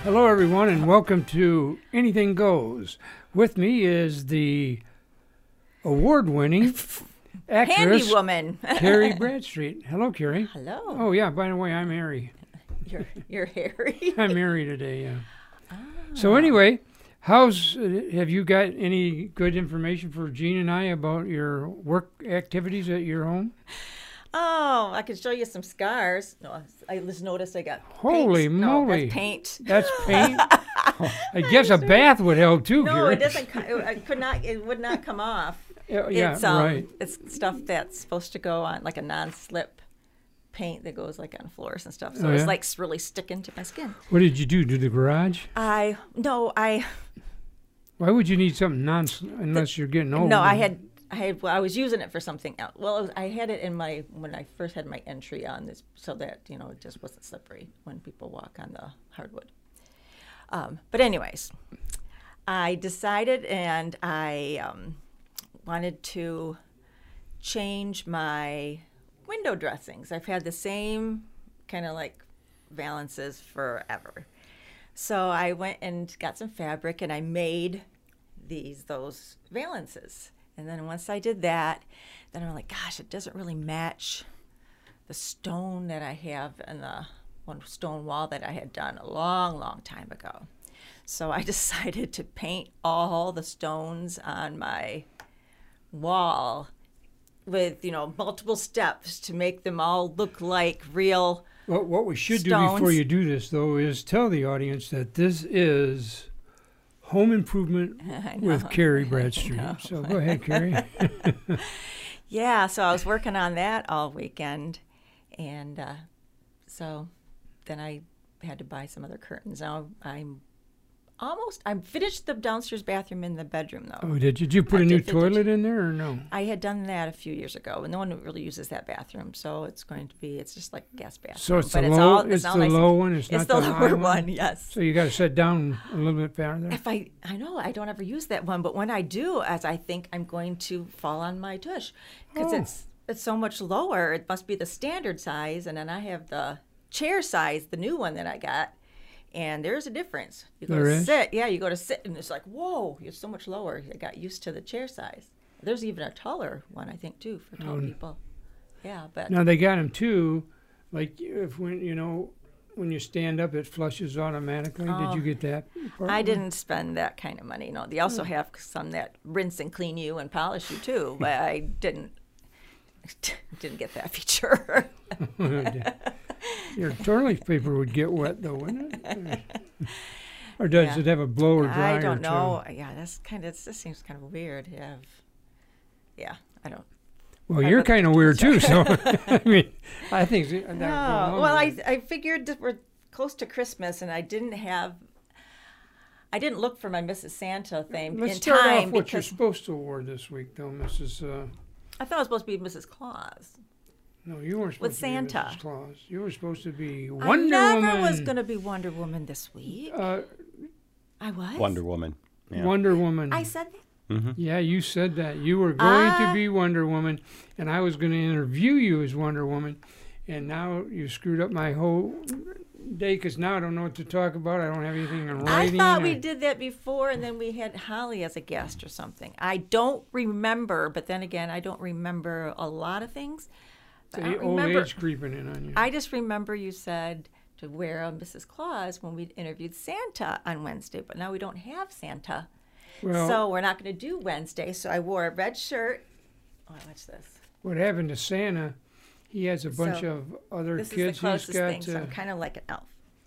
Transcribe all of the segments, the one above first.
Hello, everyone, and welcome to Anything Goes. With me is the award-winning actress, Handy woman. Carrie Bradstreet. Hello, Carrie. Hello. Oh, yeah, by the way, I'm Harry. You're Harry. I'm Harry today, yeah. So anyway, have you got any good information for Jean and I about your work activities at your home? Oh, I can show you some scars. No, I just noticed I got Holy paint. moly. No, that's paint. That's paint? Oh, I guess a bath would help too, No, Carrie. it doesn't. It would not come off. Yeah, right. It's stuff that's supposed to go on like a non-slip paint that goes like on floors and stuff. So it's like really sticking to my skin. What did you do? Do the garage? Why would you need something unless you're getting old? No, I was using it for something else. Well, I had it in when I first had my entry on this, so that it just wasn't slippery when people walk on the hardwood. But anyways, I decided, and I wanted to change my window dressings. I've had the same kind of like valances forever. So I went and got some fabric, and I made those valances. And then once I did that, then I'm like, gosh, it doesn't really match the stone that I have and the one stone wall that I had done a long, long time ago. So I decided to paint all the stones on my wall with, multiple steps to make them all look like real Well, what we should stones. do before you do this, though, is tell the audience that this is Home Improvement with Carrie Bradstreet. So go ahead, Carrie. Yeah, so I was working on that all weekend, and so then I had to buy some other curtains. Now I finished the downstairs bathroom in the bedroom, though. Oh, did you put a new toilet in there or no? I had done that a few years ago, and no one really uses that bathroom, so it's just like a gas bathroom. So it's but the low one? It's not the the lower high one, yes. So you got to sit down a little bit farther? I know, I don't ever use that one, but when I do, as I think I'm going to fall on my tush, because it's so much lower. It must be the standard size, and then I have the chair size, the new one that I got. And there's a difference. You go to sit, you go to sit, and it's like, whoa, you're so much lower. I got used to the chair size. There's even a taller one, I think, too, for tall people. Yeah, but now they got them too. Like when you stand up, it flushes automatically. Did you get that? I didn't spend that kind of money. No, they also have some that rinse and clean you and polish you too, but I didn't get that feature. Your toilet paper would get wet, though, wouldn't it? Or does it have a blower dryer? I don't know. Too? Yeah, this seems kind of weird. Yeah, I don't. Well, you're kind of weird too, so I mean, I think that. No, well, I figured that we're close to Christmas, and I didn't look for my Mrs. Santa thing Let's in start time. off what you're supposed to award this week, though, Mrs. I thought I was supposed to be Mrs. Claus. No, you weren't supposed with to Santa. be Mrs. Claus. You were supposed to be Wonder Woman. I never was going to be Wonder Woman this week. I was? Wonder Woman. Yeah. Wonder Woman. I said that? Mm-hmm. Yeah, you said that. You were going to be Wonder Woman, and I was going to interview you as Wonder Woman, and now you screwed up my whole day because now I don't know what to talk about. I don't have anything in writing. I thought we did that before, and then we had Holly as a guest or something. I don't remember, but then again, I don't remember a lot of things. The old age creeping in on you. I just remember you said to wear a Mrs. Claus when we interviewed Santa on Wednesday, but now we don't have Santa. Well, so we're not going to do Wednesday. So I wore a red shirt. Oh, watch this. What happened to Santa? He has a bunch of other this kids. This is the closest he's got thing, so I'm kind of like an elf.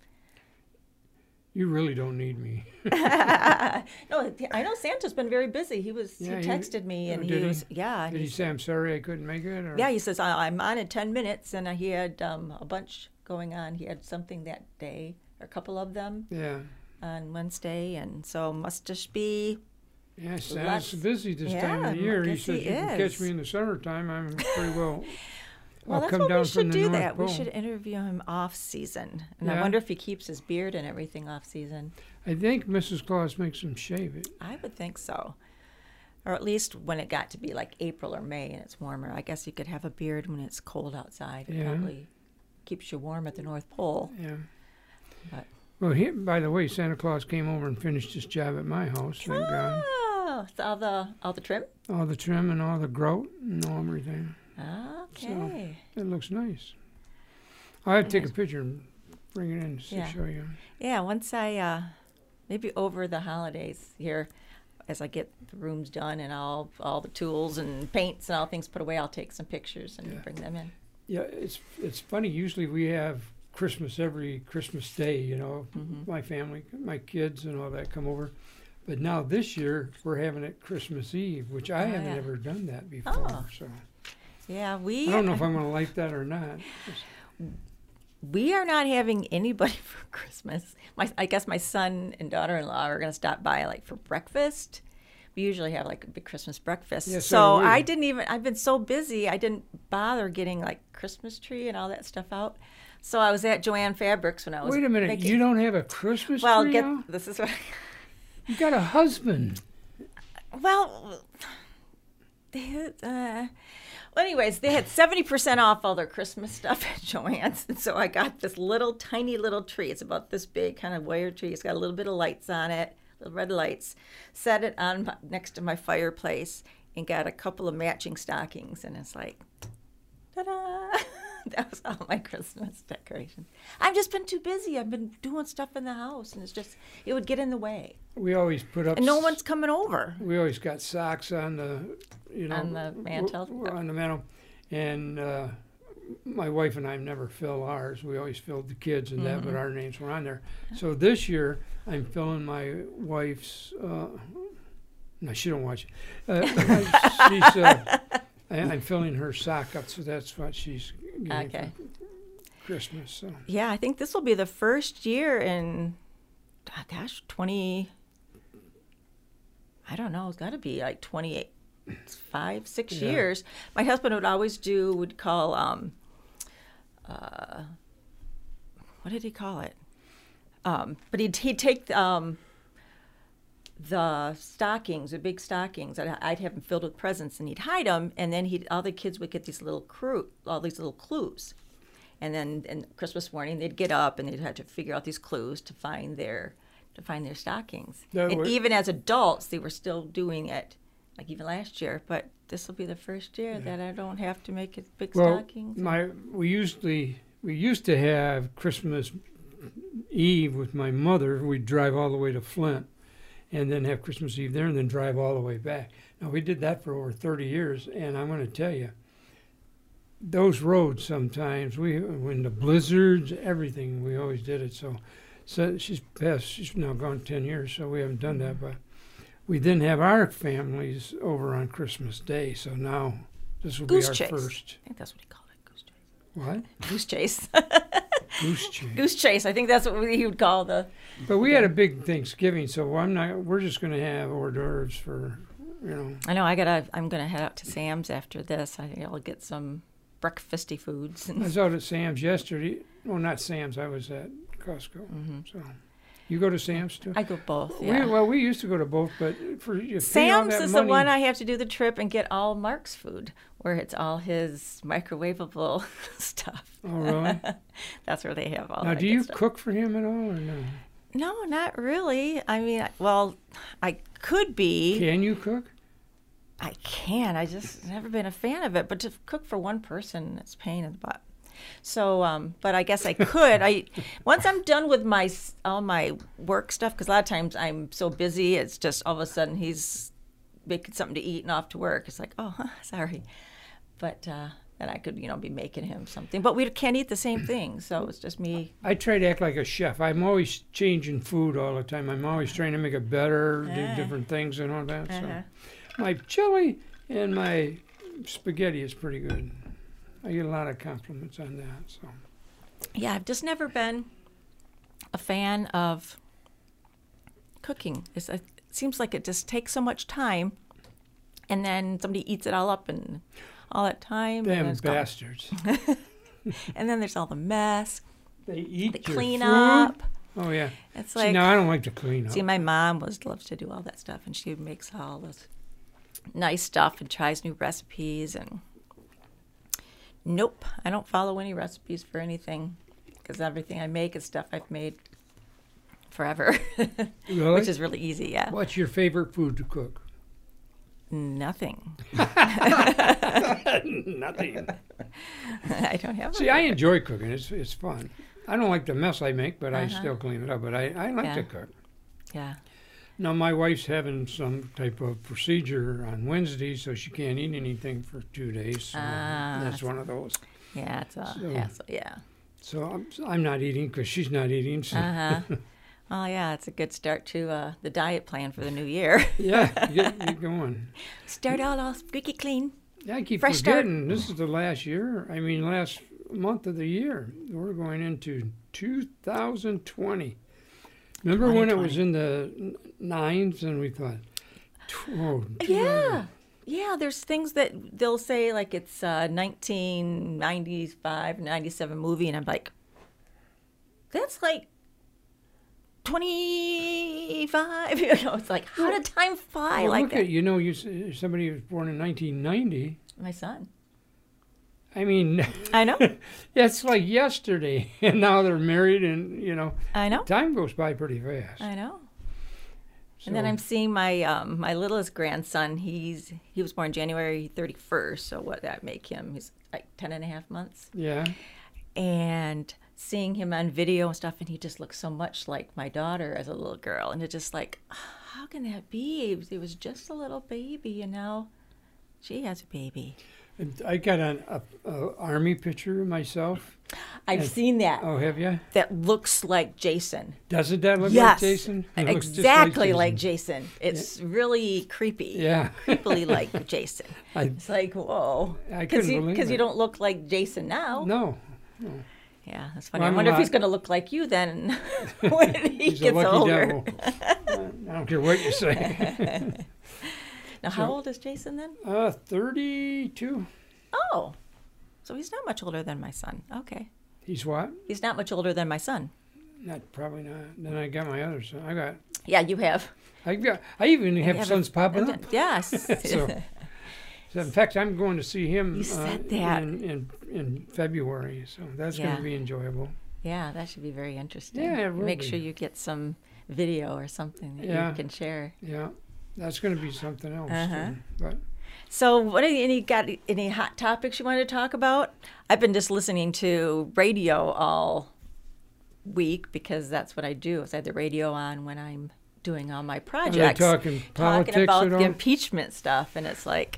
You really don't need me. No, I know Santa's been very busy. He texted me, and did he was, Did he say, I'm sorry I couldn't make it? Or? Yeah, he says, I'm on in 10 minutes, and he had a bunch going on. He had something that day, or a couple of them on Wednesday, and so must just be... Yeah, Santa's busy this time of the year. He says, you can catch me in the summertime. I'm pretty well... Well, I'll that's come what down we should from the do. North That Pole. we should interview him off season, and I wonder if he keeps his beard and everything off season. I think Mrs. Claus makes him shave it. I would think so, or at least when it got to be like April or May and it's warmer. I guess you could have a beard when it's cold outside. It probably keeps you warm at the North Pole. Yeah. But Well, by the way, Santa Claus came over and finished his job at my house. Thank God. Oh, so all the trim? All the trim and all the grout and all everything. Okay. So it looks nice. I'll have to take a picture and bring it in to show you. Yeah, once I, maybe over the holidays here, as I get the rooms done and all the tools and paints and all things put away, I'll take some pictures and bring them in. Yeah, it's funny. Usually we have Christmas every Christmas Day, you know, my family, my kids and all that come over. But now this year we're having it Christmas Eve, which I haven't ever done that before. Oh. So Yeah, I don't know if I'm going to like that or not. we are not having anybody for Christmas. I guess my son and daughter-in-law are going to stop by like for breakfast. We usually have like a big Christmas breakfast. Yeah, so do we. I've been so busy, I didn't bother getting like Christmas tree and all that stuff out. So I was at Joann Fabrics when I was Wait a minute, making, you don't have a Christmas well, tree now? this is what You got a husband. well, anyways, they had 70% off all their Christmas stuff at Joann's. And so I got this tiny little tree. It's about this big, kind of wire tree. It's got a little bit of lights on it, little red lights. Set it on next to my fireplace and got a couple of matching stockings. And it's like, ta-da! That was all my Christmas decorations. I've just been too busy. I've been doing stuff in the house, and it would get in the way. We always put up. And no one's coming over. We always got socks on the, On the mantle? On the mantle, and my wife and I never fill ours. We always filled the kids and that, but our names were on there. So this year I'm filling my wife's. No, she don't watch it. I'm filling her sock up, so that's what she's getting for Christmas. So. Yeah, I think this will be the first year in, 20. I don't know. It's got to be like 28, 6 years. My husband would call, what did he call it? But he'd take the stockings, the big stockings, I'd have them filled with presents, and he'd hide them, and then all the kids would get these little clues. And then Christmas morning, they'd get up and they'd have to figure out these clues to find their stockings. And even as adults, they were still doing it, like even last year. But this will be the first year that I don't have to make it big stockings. We used to have Christmas Eve with my mother. We'd drive all the way to Flint, and then have Christmas Eve there, and then drive all the way back. Now we did that for over 30 years, and I'm going to tell you, those roads sometimes, when the blizzards, everything, we always did it. So she's passed, she's now gone 10 years, so we haven't done that. But we didn't have our families over on Christmas Day, so now this will be our first. I think that's what he called it, goose chase. What? Goose chase. Goose chase. Goose chase. I think that's what he would call the. But we had a big Thanksgiving, so we're just going to have hors d'oeuvres for, I know. I'm gonna head out to Sam's after this. I think I'll get some breakfasty foods. I was out at Sam's yesterday. Well, not Sam's. I was at Costco. So, you go to Sam's too? I go both. Yeah. We used to go to both, but for Sam's is the one I have to do the trip and get all Mark's food, where it's all his microwavable stuff. Oh, really? That's where they have all. Now, that do you stuff. cook for him at all, or no? No, not really. I mean, well, I could be. Can you cook? I can. I just never been a fan of it. But to cook for one person, it's a pain in the butt. So, but I guess I could. Once I'm done with all my work stuff, because a lot of times I'm so busy, it's just all of a sudden he's making something to eat and off to work. It's like, oh, sorry. But then I could, be making him something. But we can't eat the same thing, so it's just me. I try to act like a chef. I'm always changing food all the time. I'm always trying to make it better, do different things and all that. So my chili and my spaghetti is pretty good. I get a lot of compliments on that. So. Yeah, I've just never been a fan of cooking. It seems like it just takes so much time, and then somebody eats it all up and all that time. Damn bastards. And then there's all the mess. They eat the your clean food? up. Oh, yeah. It's like, no, I don't like to clean up. See, my mom loves to do all that stuff, and she makes all this nice stuff and tries new recipes. And nope, I don't follow any recipes for anything, because everything I make is stuff I've made forever, Really? which is really easy. Yeah, What's your favorite food to cook? nothing. Nothing. I don't have. See, I enjoy cooking. It's fun. I don't like the mess I make, but I Uh-huh. still clean it up. But I like Yeah. to cook. Yeah. Now, my wife's having some type of procedure on Wednesday, so she can't eat anything for 2 days. So that's one of those. Yeah, it's a So- hassle. Yeah. So I'm not eating because she's not eating. So Uh-huh. Oh, yeah, it's a good start to the diet plan for the new year. yeah, get going. Start out all squeaky clean. Yeah, I keep Fresh start. forgetting this is the last year. I mean, last month of the year. We're going into 2020. Remember when it was in the nines and we thought, oh, Yeah. Yeah, there's things that they'll say like it's a 1995, 97 movie, and I'm like, that's like 25. You know, it's like, how did time fly well, like look that? at somebody who was born in 1990. My son. I mean, I know. it's like yesterday, and now they're married, and I know. time goes by pretty fast. I know. So, And then I'm seeing my my littlest grandson. He was born January 31st. So what that make him? He's like 10 and a half months. yeah. And seeing him on video and stuff, and he just looks so much like my daughter as a little girl. And it's just like, how can that be? It was just a little baby, and now she has a baby. I got an army picture of myself. I've seen that. Oh, have you? That looks like Jason. Doesn't that look Yes, like Jason? It looks just exactly Jason. like Jason. It's really creepy. Yeah. Creepily like Jason. I It's like, whoa. I couldn't believe Because you it. don't look like Jason now. No. Yeah, that's funny. Well, I I'm wonder if not- he's going to look like you then when he He's a gets lucky older. devil. I don't care what you say. Now, how old is Jason then? 32. Oh, so he's not much older than my son. Okay. He's what? He's not much older than my son. Probably not. Then I got my other son. Yeah, you have. I even have have sons popping up. Yes. So, in fact, I'm going to see him You said that. in February, so that's going Yeah. to be enjoyable. Yeah, that should be very interesting. Yeah, it will Make be. sure you get some video or something that Yeah. you can share. Yeah, that's going to be something else. Uh-huh. too. But So, got any hot topics you want to talk about? I've been just listening to radio all week because that's what I do. Is I have the radio on when I'm doing all my are they projects. talking politics Talking about at the all? impeachment stuff, and it's like,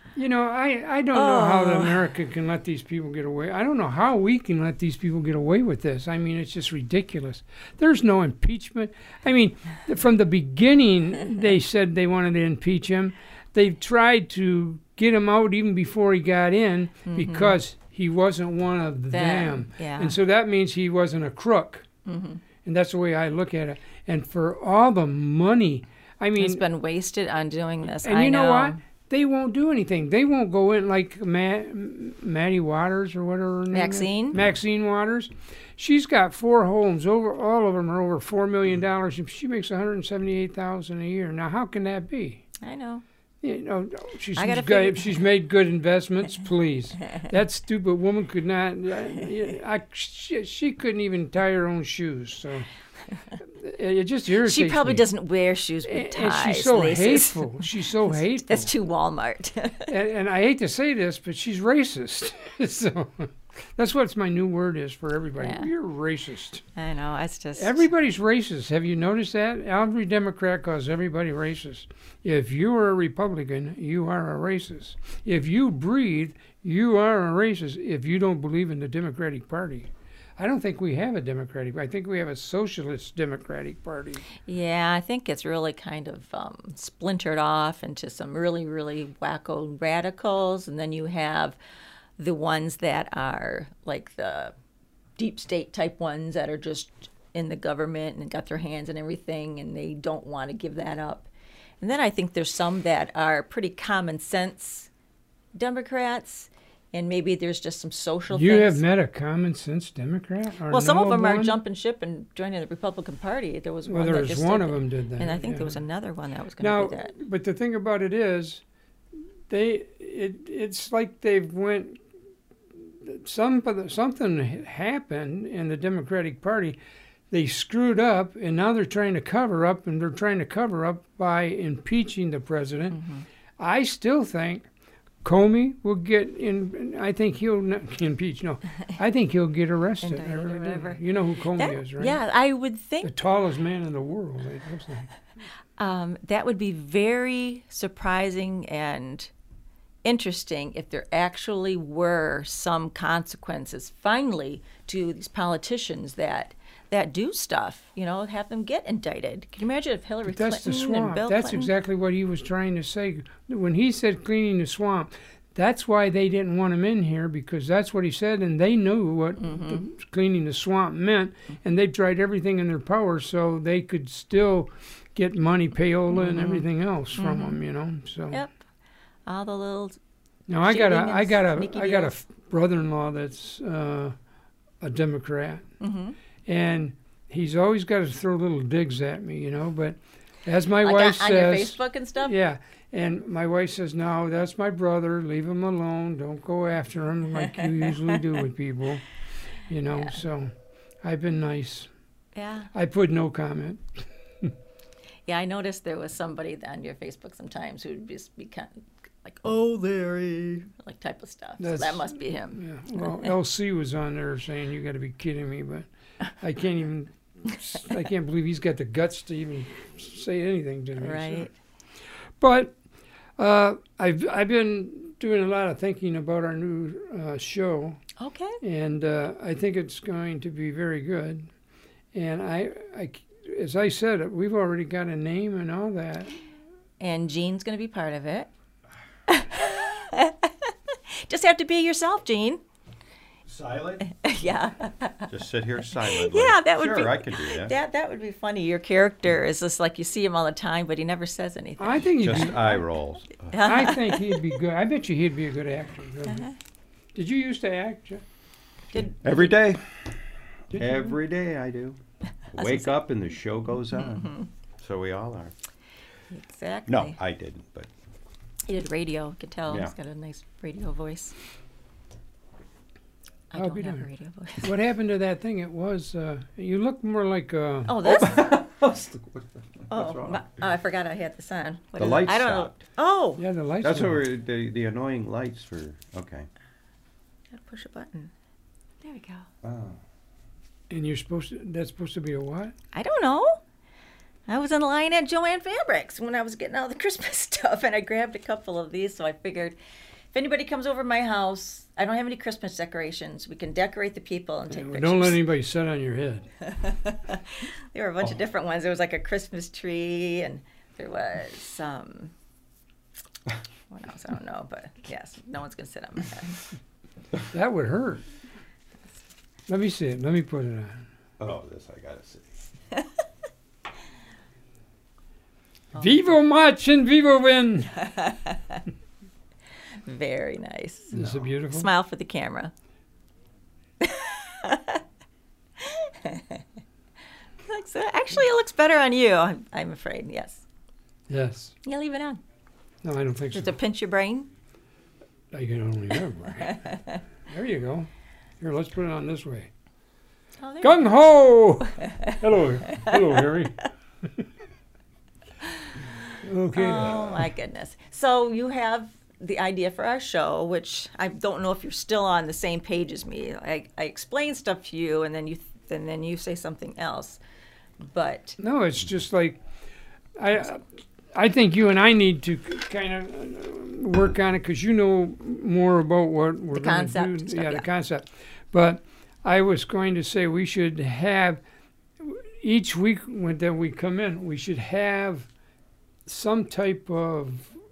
I don't know how Oh. America can let these people get away. I don't know how we can let these people get away with this. I mean, it's just ridiculous. There's no impeachment. I mean, from the beginning, they said they wanted to impeach him. They've tried to get him out even before he got in because he wasn't one of them. yeah. And so that means he wasn't a crook. And that's the way I look at it. And for all the money, I mean, it's been wasted on doing this. and I you know what? They won't do anything. They won't go in like Maddie Waters or whatever her name is. Maxine? Maxine Waters. She's got 4 homes. All of them are over $4 million. And she makes $178,000 a year. Now, how can that be? I know. You know, I gotta figure- she's made good investments. Please, that stupid woman could not. She couldn't even tie her own shoes. So it just irritates She probably me. doesn't wear shoes with And ties. she's so laces. hateful. She's so hateful. That's too Walmart. And I hate to say this, but she's racist. So that's what my new word is for everybody. Yeah. You're racist. I know. It's just Everybody's racist. Have you noticed that? Every Democrat calls everybody racist. If you are a Republican, you are a racist. If you breathe, you are a racist if you don't believe in the Democratic Party. I don't think we have a Democratic. I think we have a socialist Democratic Party. Yeah, I think it's really kind of splintered off into some really, really wacko radicals. And then you have the ones that are like the deep state type ones that are just in the government and got their hands in everything and they don't want to give that up. And then I think there's some that are pretty common sense Democrats. And maybe there's just some social You things. have met a common sense Democrat? Or Well, some of know them are one? jumping ship and joining the Republican Party. There was Well, one there that was just one did of that. them did that. And I think yeah. there was another one that was going Now, to do that. but the thing about it is, it's like they've went. Something happened in the Democratic Party. they screwed up, and now they're trying to cover up, and they're trying to cover up by impeaching the president. I still think Comey will get in. I think he'll not impeach. No, I think he'll get arrested. Indicted I or really do. whatever. You know who Comey is, right? Yeah, I would The think tallest man in the world. It looks like. that would be very surprising and interesting if there actually were some consequences finally to these politicians that do stuff, have them get indicted. Can you imagine if Hillary That's the Clinton and swamp. Bill That's Clinton? exactly what he was trying to say. When he said cleaning the swamp, that's why they didn't want him in here, because that's what he said, and they knew what cleaning the swamp meant, and they tried everything in their power so they could still get money, payola, and everything else from him, So Yep. All the little now I got cheating and sneaky a deals. brother-in-law that's a Democrat, and he's always got to throw little digs at me, But as my wife on your says, Facebook and stuff? yeah, and my wife says, "No, that's my brother. Leave him alone. Don't go after him like you usually do with people." So I've been nice. Yeah. I put no comment. Yeah, I noticed there was somebody on your Facebook sometimes who'd just be kind of like, "Oh, Larry," like type of stuff. So That's- that must be him. Yeah. Well, LC was on there saying, "You got to be kidding me," but I can't believe he's got the guts to even say anything to me. so. Right. But I've been doing a lot of thinking about our new show. Okay. And I think it's going to be very good. And I, as I said, we've already got a name and all that. And Jean's going to be part of it. Just have to be yourself, Jean. Silent? Yeah. Just sit here silently. Yeah, that would sure, be. I could do that. That would be funny. Your character is just like you see him all the time, but he never says anything. I think he'd Just be, eye rolls. I think he'd be good. I bet you he'd be a good actor. Really. Did you used to act, Jeff? Every day. Did you? Every day I do. Wake up and the show goes on. Mm-hmm. So we all are. Exactly. No, I didn't, but He did radio. You could tell Yeah. he's got a nice radio voice. I I'll don't be have a darned. radio voice. What happened to that thing? It was, you look more like, Oh, this? What's Oh, wrong? I forgot I had this on. What The is it? lights I don't stopped. know. Oh, yeah, the lights. That's what were- we're, the annoying lights for, okay. gotta push a button. There we go. Oh. And that's supposed to be a what? I don't know. I was in line at Joann Fabrics when I was getting all the Christmas stuff, and I grabbed a couple of these. So I figured, if anybody comes over my house, I don't have any Christmas decorations. We can decorate the people and take Well, pictures. don't let anybody sit on your head. There were a bunch of different ones. There was like a Christmas tree, and there was what else? I don't know, but yes, no one's gonna sit on my head. That would hurt. Let me see it. Let me put it on. Oh, this I gotta see. Vivo Mach and Vivo Win. Very nice. This is beautiful. Smile for the camera. Actually, it looks better on you. I'm afraid. Yes. Yes. Yeah, leave it on. No, I don't think so. Just to pinch your brain. I can only remember. There you go. Here, let's put it on this way. Oh, there Gung ho! Hello, Harry. Okay. Oh my goodness. So you have the idea for our show, which I don't know if you're still on the same page as me. I explain stuff to you, and then you say something else. But No, it's just like I think you and I need to kind of work on it because you know more about what we're The going to concept do. and stuff, The yeah. concept. But I was going to say we should have each week that we come in, we should have some type of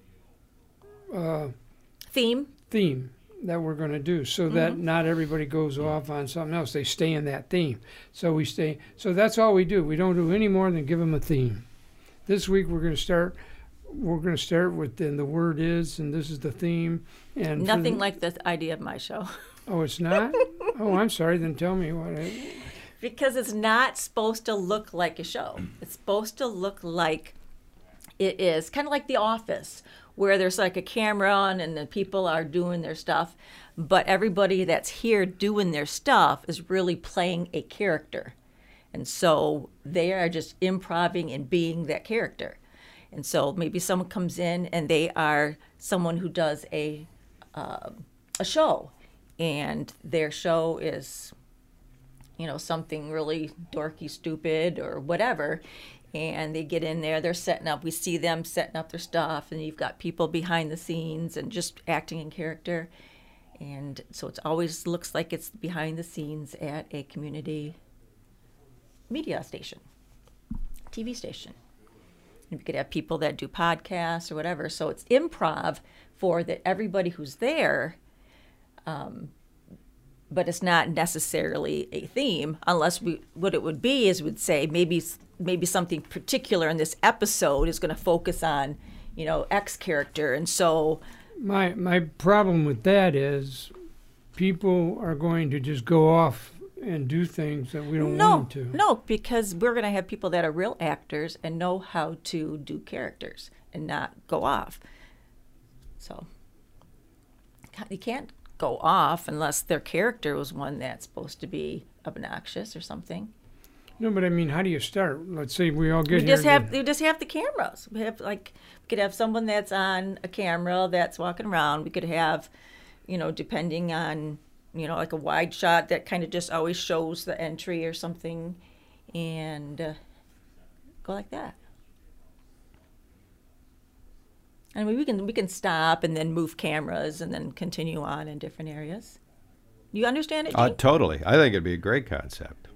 theme. theme that we're going to do so that not everybody goes off on something else. They stay in that theme. So that's all we do. We don't do any more than give them a theme. This week we're going to start with the word is, and this is the theme. And for Nothing the- like the idea of my show. Oh, it's not? Oh, I'm sorry. Then tell me what Because it's not supposed to look like a show. It's supposed to look like it is. Kind of like The Office, where there's like a camera on and the people are doing their stuff, but everybody that's here doing their stuff is really playing a character. And so they are just improvising and being that character. And so maybe someone comes in and they are someone who does a show, and their show is, something really dorky, stupid, or whatever. And they get in there, they're setting up, we see them setting up their stuff, and you've got people behind the scenes and just acting in character. And so it always looks like it's behind the scenes at a community media station, TV station. And we could have people that do podcasts or whatever. So it's improv for everybody who's there, but it's not necessarily a theme, unless what it would be is we'd say maybe something particular in this episode is going to focus on, X character. And so my problem with that is people are going to just go off and do things that we don't want them to. No, because we're going to have people that are real actors and know how to do characters and not go off. So you can't go off unless their character was one that's supposed to be obnoxious or something. No, but I mean, how do you start? Let's say we all get We just have the cameras. We could have someone that's on a camera that's walking around. We could have, depending on, like a wide shot that kind of just always shows the entry or something, and go like that. And we can stop and then move cameras and then continue on in different areas. You understand it, Gene? Totally. I think it'd be a great concept.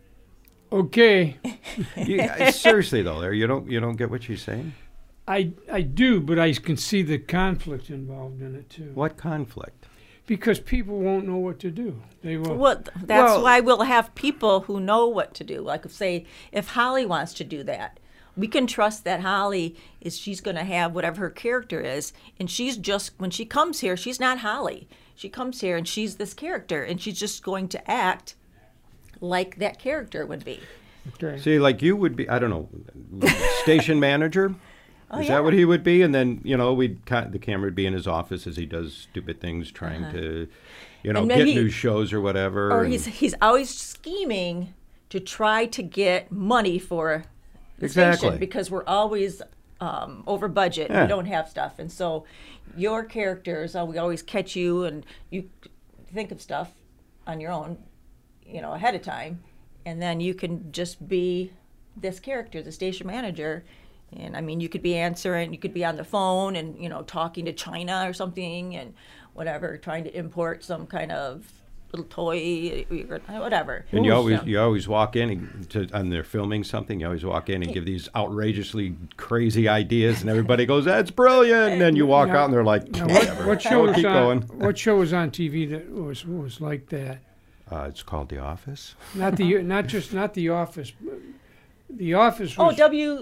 Okay. Seriously though, there you don't get what she's saying? I do, but I can see the conflict involved in it too. What conflict? Because people won't know what to do. They will. Well, that's why we'll have people who know what to do. Like, if Holly wants to do that, we can trust that Holly she's going to have whatever her character is, and she's just, when she comes here, she's not Holly. She comes here and she's this character, and she's just going to act like that character would be. Okay. See, like you would be, I don't know, station manager? Is yeah. that what he would be? And then, the camera would be in his office as he does stupid things, trying to, get new shows or whatever. Or he's always scheming to try to get money for the station, because we're always over budget. Yeah. We don't have stuff. And so your characters, we always catch you, and you think of stuff on your own, ahead of time. And then you can just be this character, the station manager. And I mean, you could be answering, you could be on the phone and, talking to China or something and whatever, trying to import some kind of little toy, whatever. And you always walk in and they're filming something. You always walk in and give these outrageously crazy ideas, and everybody goes, "That's brilliant!" And then you walk out and they're like, "What show keep going." What show was on TV that was like that? It's called The Office. Not The Office. The Office was.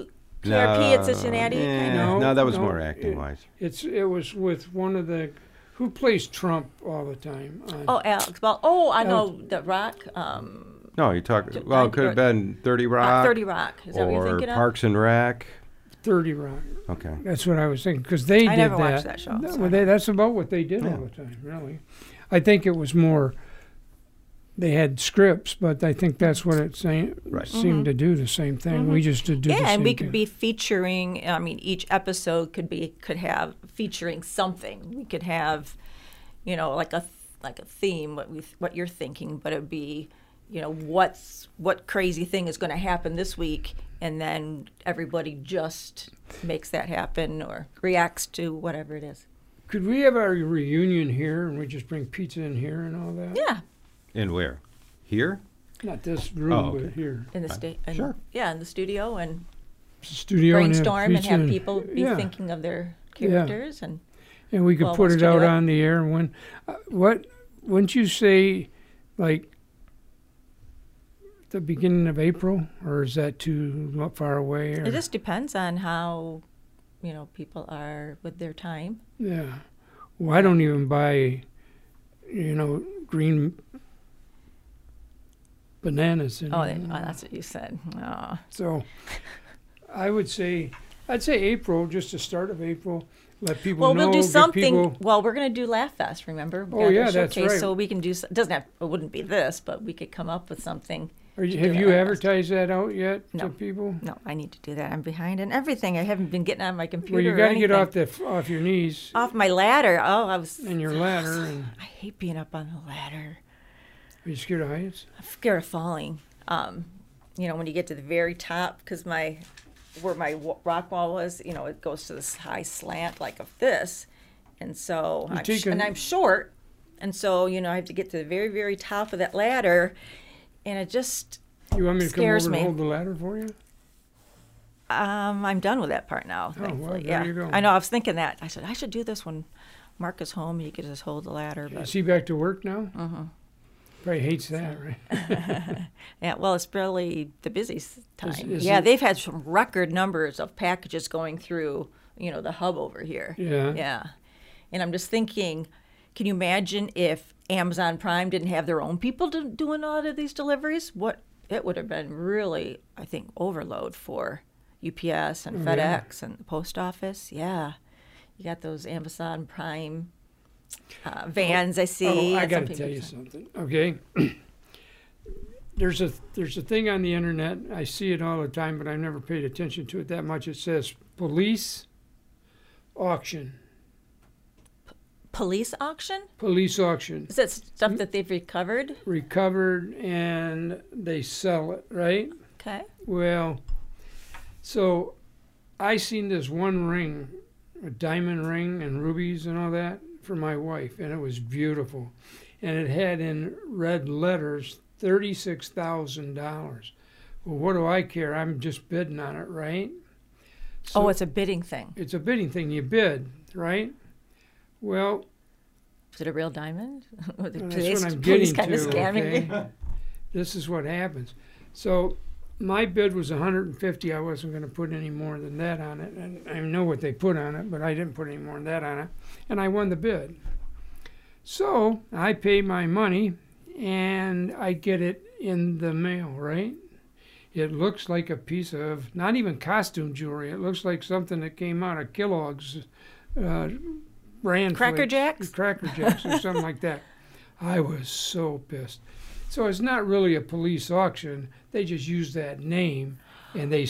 WKRP at Cincinnati. No, that was more acting wise. It was with one of the. Who plays Trump all the time? Alex Ball. I know The Rock. No, you talk. Well, it could have been 30 Rock. 30 Rock. Is that what you're thinking of? Or Parks and Rec. 30 Rock. Okay. That's what I was thinking, because they did that. I never watched that show. That's about what they did all the time, really. I think it was more. They had scripts, but I think that's what it seemed to do, the same thing. Mm-hmm. We just did the same thing. Yeah, and we could be featuring, each episode could have featuring something. We could have, like a theme, what you're thinking, but it would be, what crazy thing is going to happen this week, and then everybody just makes that happen or reacts to whatever it is. Could we have our reunion here, and we just bring pizza in here and all that? Yeah. And where? Here? Not this room, but here. In the sure. Yeah, in the studio and brainstorm and have people be thinking of their characters and we could put it out on the air. When wouldn't you say, like, the beginning of April, or is that too far away? Or? It just depends on how people are with their time. Yeah. Well, I don't even buy green bananas. That's what you said. Oh. So I'd say April, just the start of April. Let people know. Well, we'll do something. Well, we're going to do Laugh Fest, remember? That's right. So we can do, it wouldn't be this, but we could come up with something Have do you that right advertised that out yet to No. people? No, I need to do that. I'm behind in everything. I haven't been getting on my computer. Well, you or got to get anything. off your knees Off my ladder. Oh, I was. and your ladder. And I hate being up on the ladder. are you scared of heights? I'm scared of falling. When you get to the very top, because where my rock wall was, it goes to this high slant like of this, and so I'm short, and so I have to get to the very, very top of that ladder, and it just You want me to come scares over me. and hold the ladder for you? I'm done with that part now. Oh, well, thankfully. there Yeah, you go. I know. I was thinking that. I said I should do this when Mark is home. He could just hold the ladder. But Is he back to work now? Probably hates that, right? yeah, well, it's really the busy time. Is Yeah, it- they've had some record numbers of packages going through, the hub over here. Yeah. Yeah. And I'm just thinking, can you imagine if Amazon Prime didn't have their own people doing all of these deliveries? It would have been really, I think, overload for UPS and Oh, yeah. FedEx and the post office. Yeah. You got those Amazon Prime vans I see. Oh, I and got some to tell people you say- something. Okay. There's a thing on the internet. I see it all the time, but I've never paid attention to it that much. It says police auction. Police auction? Police auction. Is that stuff that they've recovered? Recovered and they sell it, right? Okay. Well, so I seen this one ring, a diamond ring and rubies and all that for my wife, and it was beautiful. And it had in red letters $36,000. Well, what do I care? I'm just bidding on it, right? So It's a bidding thing. it's a bidding thing. You bid, right? Well, Is it a real diamond? Or the that's what I'm police getting kind to. of scamming me? Okay? This is what happens. So my bid was 150. I wasn't going to put any more than that on it, and I know what they put on it, but I didn't put any more than that on it, and I won the bid. So I pay my money, and I get it in the mail. Right? It looks like a piece of not even costume jewelry. It looks like something that came out of Kellogg's. Bran Cracker Flakes, Jacks? Cracker Jacks or something like that. I was so pissed. So it's not really a police auction. They just use that name, and you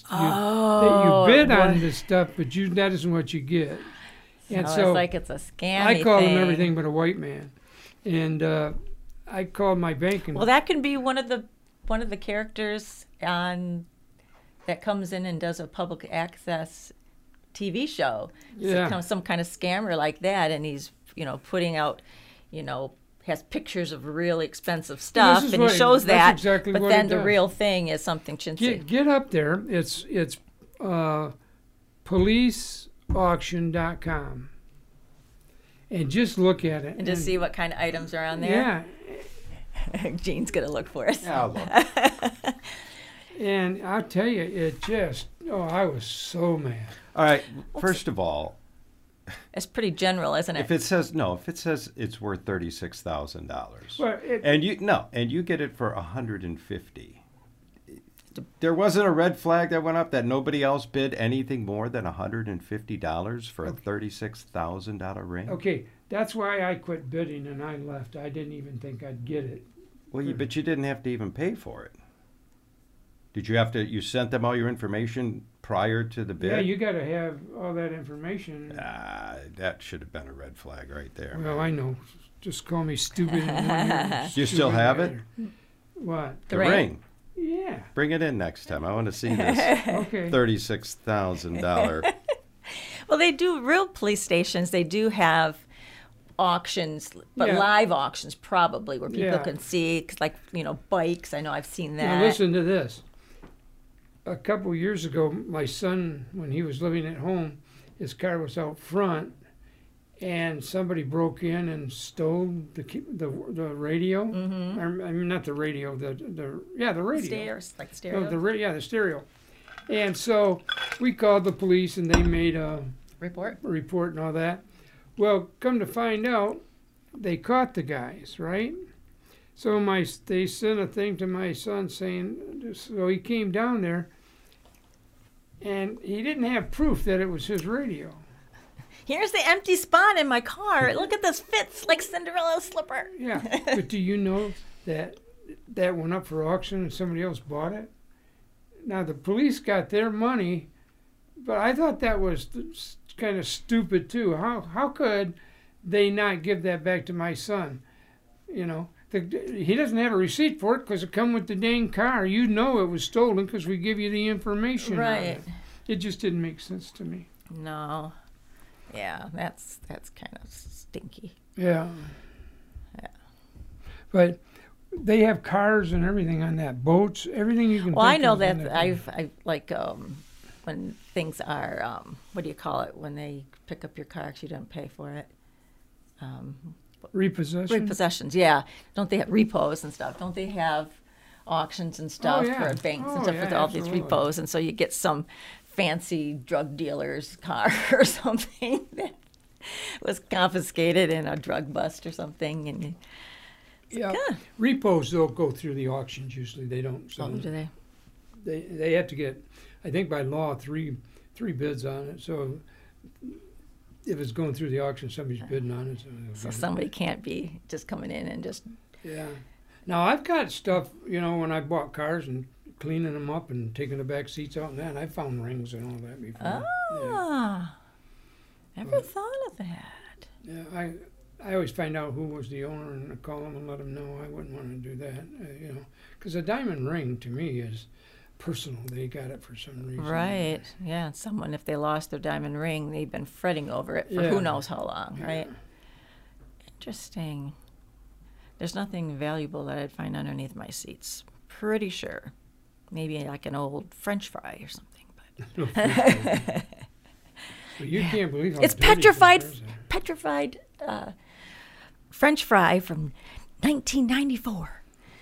bid on this stuff, but that isn't what you get. And So so it's like it's a scam. I called him everything but a white man, and I called my bank and Well, that can be one of the characters on that comes in and does a public access TV show. Yeah. Some kind of scammer like that, and he's putting out, has pictures of really expensive stuff, is and he what- shows that's that. exactly but what then it the does. real thing is something chintzy. get up there. It's policeauction.com, and just look at it and just see what kind of items are on there. Yeah. Gene's gonna look for us. Yeah, look. And I'll tell you, I was so mad. All right. First of all, It's pretty general, isn't it? if it says it's worth $36,000, Well, and you get it for $150. There wasn't a red flag that went up that nobody else bid anything more than $150 for a $36,000 ring. okay, that's why I quit bidding and I left. I didn't even think I'd get it. Well, but you didn't have to even pay for it. Did you have to? You sent them all your information prior to the bid? Yeah, you got to have all that information. That should have been a red flag right there. Well, I know. Just call me stupid. And one You still have it? What? The ring? ring. Yeah. Bring it in next time. I want to see this Okay. $36,000. Well, they do real police stations. They do have auctions, but Yeah. live auctions probably where people Yeah. can see, 'cause like bikes. I know I've seen that. Now listen to this. A couple years ago, my son, when he was living at home, his car was out front, and somebody broke in and stole the radio. Mm-hmm. I mean, not the radio. The radio. Stairs, like No, stereo the stereo. And so we called the police, and they made a report. report and all that. Well, come to find out, they caught the guys, right? So they sent a thing to my son saying, so he came down there, and he didn't have proof that it was his radio. Here's the empty spot in my car. Look at this, fits like Cinderella's slipper. Yeah, but do you know that that went up for auction and somebody else bought it. Now the police got their money, but I thought that was kind of stupid too. How could they not give that back to my son? You know, he doesn't have a receipt for it because it come with the dang car. You know it was stolen because we give you the information. Right. It just didn't make sense to me. No. Yeah, that's kind of stinky. Yeah. Yeah. But they have cars and everything on that, boats, everything you can. Well, I think know of on that I like when things are what do you call it when they pick up your car 'cause you didn't pay for it. Repossession. Repossessions, yeah. Don't they have repos and stuff? Don't they have auctions and stuff yeah. for banks Oh, and stuff yeah, with all these absolutely. repos? And so you get some fancy drug dealer's car or something that was confiscated in a drug bust or something. And Yeah. yeah. Repos don't go through the auctions usually. They don't. So Oh, do they? they have to get, I think by law, three bids on it. So if it's going through the auction, somebody's bidding on it. they'll So get it. somebody can't be just coming in and just Yeah. Now I've got stuff, when I bought cars and cleaning them up and taking the back seats out and that, I found rings and all that before. Yeah. never thought of that. Yeah, I always find out who was the owner and call them and let them know. I wouldn't want to do that, because a diamond ring to me is personal. They got it for some reason. Right. Yeah. And someone, if they lost their diamond ring, they've been fretting over it for Yeah. who knows how long, Yeah. right? Interesting. There's nothing valuable that I'd find underneath my seats. Pretty sure. Maybe like an old French fry or something. But But you can't believe how it's dirty petrified, some cars are. petrified French fry from 1994.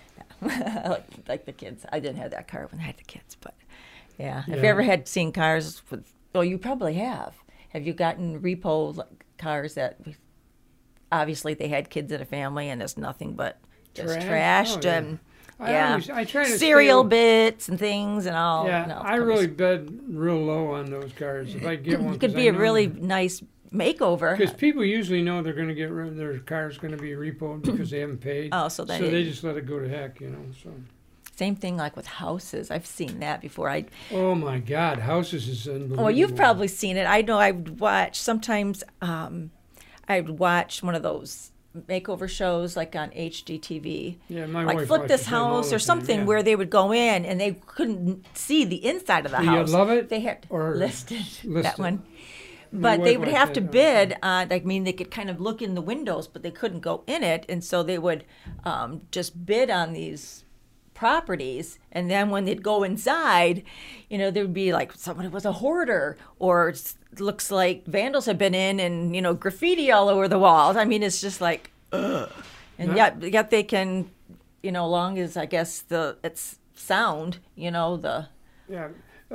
like the kids. I didn't have that car when I had the kids, but yeah. Have you Yeah. ever had seen cars with? Well, you probably have. Have you gotten repo cars that obviously they had kids in a family and there's nothing but just Trash? trashed Oh, yeah. and I try to cereal stay, bits and things and all. Yeah, no, I really bid real low on those cars. If I get one, it could be a really nice makeover. because people usually know they're going to get rid of their car's going to be repoed because they haven't paid. Oh, so then they just let it go to heck, So. Same thing like with houses. I've seen that before. Oh my God, houses is unbelievable. Well, you've probably seen it. I know I'd watch sometimes. I'd watch one of those makeover shows like on HGTV. Yeah, my like wife Flip This watches them all House the or time, something yeah. where they would go in and they couldn't see the inside of the Do you house. love it, They had or listed that listed? one. My But they wife would likes have that, to though. bid on, they could kind of look in the windows, but they couldn't go in it. And so they would just bid on these properties. And then when they'd go inside, there would be like someone was a hoarder or looks like vandals have been in and, graffiti all over the walls. I mean, it's just like, ugh. And Yeah. yet they can, long as I guess it's sound, the. Yeah,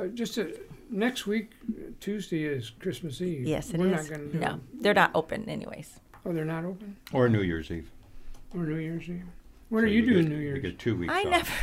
next week, Tuesday is Christmas Eve. Yes, it We're is. not going to do No, it. they're not open anyways. Oh, they're not open? Or New Year's Eve. Or New Year's Eve? What So are you doing get- New Year's? You get 2 weeks I off. never.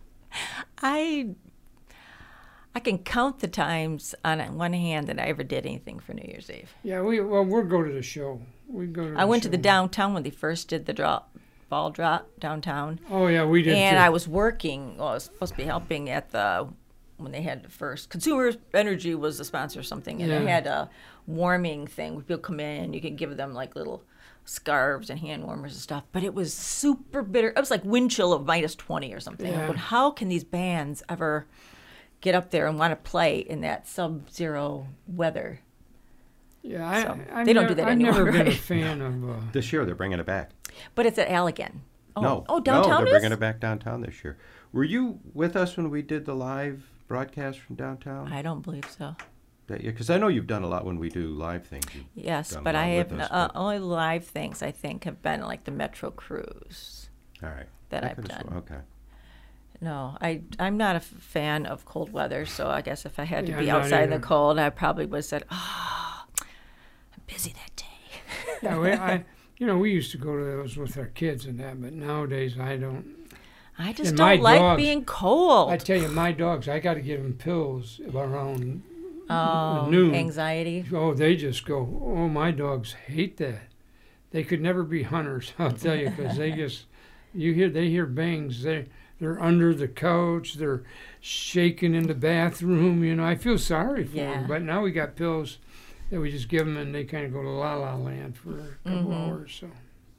I can count the times on one hand that I ever did anything for New Year's Eve. Yeah, we'll go to the show. We go to. I went to the show. downtown when they first did the ball drop downtown, Oh yeah, we did. and too. I was working. Well, I was supposed to be helping at when they had the first Consumer Energy was the sponsor or something, and they Yeah. had a warming thing where people come in, you could give them like little scarves and hand warmers and stuff, but it was super bitter. It was like wind chill of -20 or something. Yeah. But how can these bands ever get up there and want to play in that sub-zero weather? Yeah, So, I've they don't never, do that I've anymore, never been a right? fan of. This year they're bringing it back. But it's at Allegan. No, Downtown they're is? bringing it back downtown this year. Were you with us when we did the live broadcast from downtown? I don't believe so. Because I know you've done a lot when we do live things. You've Yes, done but a lot I have with us, but- only live things I think have been like the Metro Cruise. All right. that I I've could've done. sworn- Okay. No, I'm not a fan of cold weather, so I guess if I had to Yeah, be I'm not outside in the either. cold, I probably would have said, "Oh, I'm busy that day." Yeah, we used to go to those with our kids and that, but nowadays I don't. I just And my don't like dogs- being cold. I tell you, my dogs, I got to give them pills around Oh, noon. anxiety. Oh, they just go. Oh, my dogs hate that. They could never be hunters. I'll tell you, because they hear bangs. They're under the couch. They're shaking in the bathroom. You know, I feel sorry for Yeah. them. But now we got pills that we just give them, and they kind of go to la la land for a couple hours. So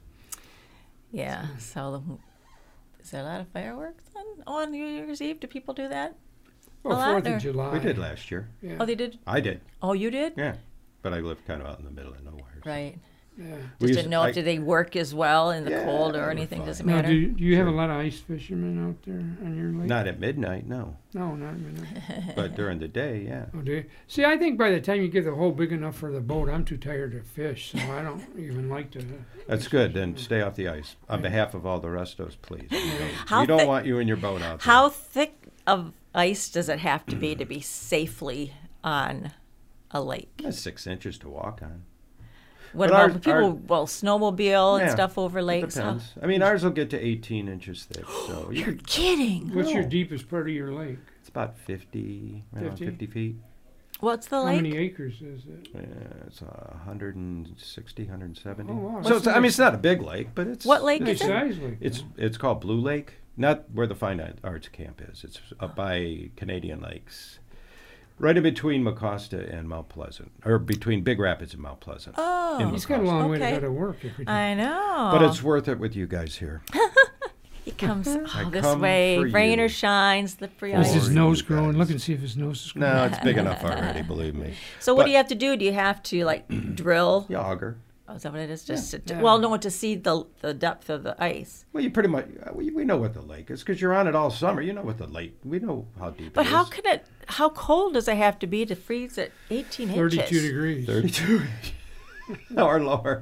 Yeah. So, is there a lot of fireworks on New Year's Eve? Do people do that? well, A lot, 4th or- of July. We did last year. Yeah. Oh, they did. I did. Oh, you did. Yeah. But I lived kind of out in the middle of nowhere. so- Right. Yeah. We Just used- didn't know I- if they work as well in the Yeah, cold or they were anything. fine. Doesn't Now, matter. do you have a Sure. lot of ice fishermen out there on your lake? Not at midnight, no. No, not really. But during the day, yeah. Oh, do you? See, I think by the time you get the hole big enough for the boat, I'm too tired to fish, so I don't even like to. That's good. Then stay off the ice. On behalf of all the rest of us, please. How We don't thick- want you and your boat out there. How thick of ice does it have to be safely on a lake? That's 6 inches to walk on. What But about our- people? Well, snowmobile and Yeah, stuff over It lakes. How- depends. I mean, ours will get to 18 inches thick, so you You're could, kidding. What's your No. deepest part of your lake? it's about 50, around 50? 50 feet. What's the How lake? many acres is it? Yeah, it's 160, 170. Oh, wow. So it's, I mean, it's not a big lake, but it's What lake Nice is it? size lake. It's called Blue Lake, not where the Fine Arts Camp is. It's up by Canadian Lakes, right in between Mecosta and Mount Pleasant, or between Big Rapids and Mount Pleasant. Oh, He's got a long way to Okay. go to work every day. I know. But it's worth it with you guys here. He comes I this come way, for rain you. or shine, slippery Is his Or ice. nose you growing? guys. Look and see if his nose is growing. No, it's big enough already, believe me. So what But- do you have to do? Do you have to like drill? You auger. Oh, is that what it is? Just to, Yeah. well, no, to see the depth of the ice. Well, you pretty much, we know what the lake is because you're on it all summer. You know what the lake, we know how deep But it how is. can it? How cold does it have to be to freeze at 18 32 inches? degrees. 32 or lower.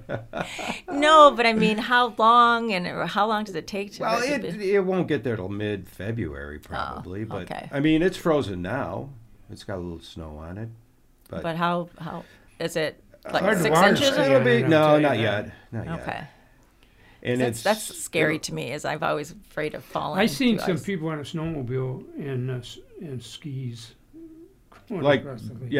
No, but I mean, how long and or how long does it take to? Well, for it to be- it won't get there till mid-February probably. But okay. I mean, it's frozen now. It's got a little snow on it. But how is it? Like Hard to 6 water inches? ski It'll on be it, I'll no, tell you not that. yet, not yet. Okay, And that's scary to me. As I've always afraid of falling. I seen to some ice. people on a snowmobile and skis. going Like, across the lake.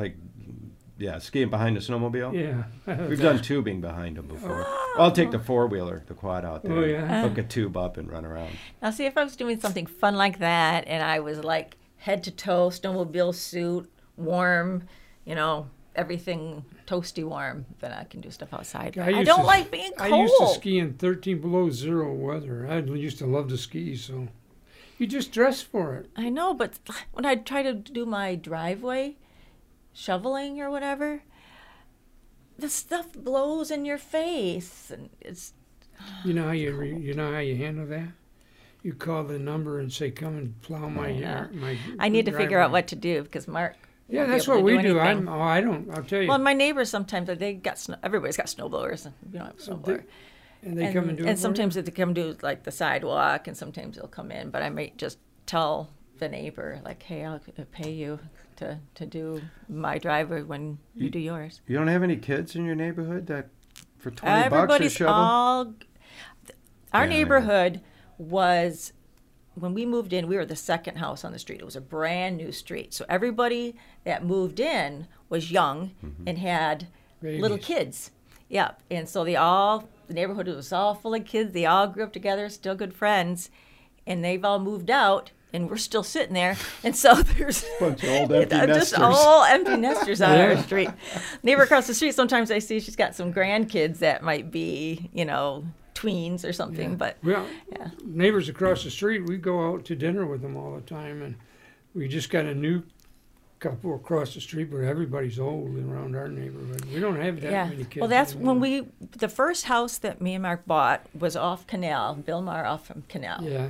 yeah, skiing behind the snowmobile. Yeah. We've done tubing behind them before. I'll take the four-wheeler, the quad out there. Oh, yeah. Hook a tube up and run around. Now, see, if I was doing something fun like that, and I was like head to toe snowmobile suit, warm, everything toasty warm, then I can do stuff outside. I used don't to- like being cold. I used to ski in 13 below zero weather. I used to love to ski, so you just dress for it. I know, but when I try to do my driveway, shoveling or whatever, the stuff blows in your face, and it's You know how you know how you handle that? You call the number and say, "Come and plow my yard." I need to figure out driveway." what to do because Mark. Yeah, won't be that's able what to we do. anything. I don't. I'll tell you. Well, my neighbors sometimes they got everybody's got snowblowers, and we don't have a snowblower. and they come and do it. for you? sometimes they come do like the sidewalk, and sometimes they'll come in. But I might just tell the neighbor like, "Hey, I'll pay you to do my driveway when you do yours." You don't have any kids in your neighborhood that for 20 bucks or Everybody's shovel? all. Our Yeah, I know. neighborhood was when we moved in. We were the second house on the street. It was a brand new street, so everybody that moved in was young and had little Babies. kids. Yeah, and so the neighborhood was all full of kids. They all grew up together, still good friends, and they've all moved out, and we're still sitting there. And so there's Bunch of old empty just nesters. all empty nesters on our Yeah. street. Neighbor across the street, sometimes I see she's got some grandkids that might be, tweens or something. But Well, yeah. neighbors across the street, we go out to dinner with them all the time, and we just got a new couple across the street, but everybody's old around our neighborhood. We don't have that yeah, many kids. well, that's anymore. when the first house that me and Mark bought was off Canal, Bill Maher off from Canal. Yeah,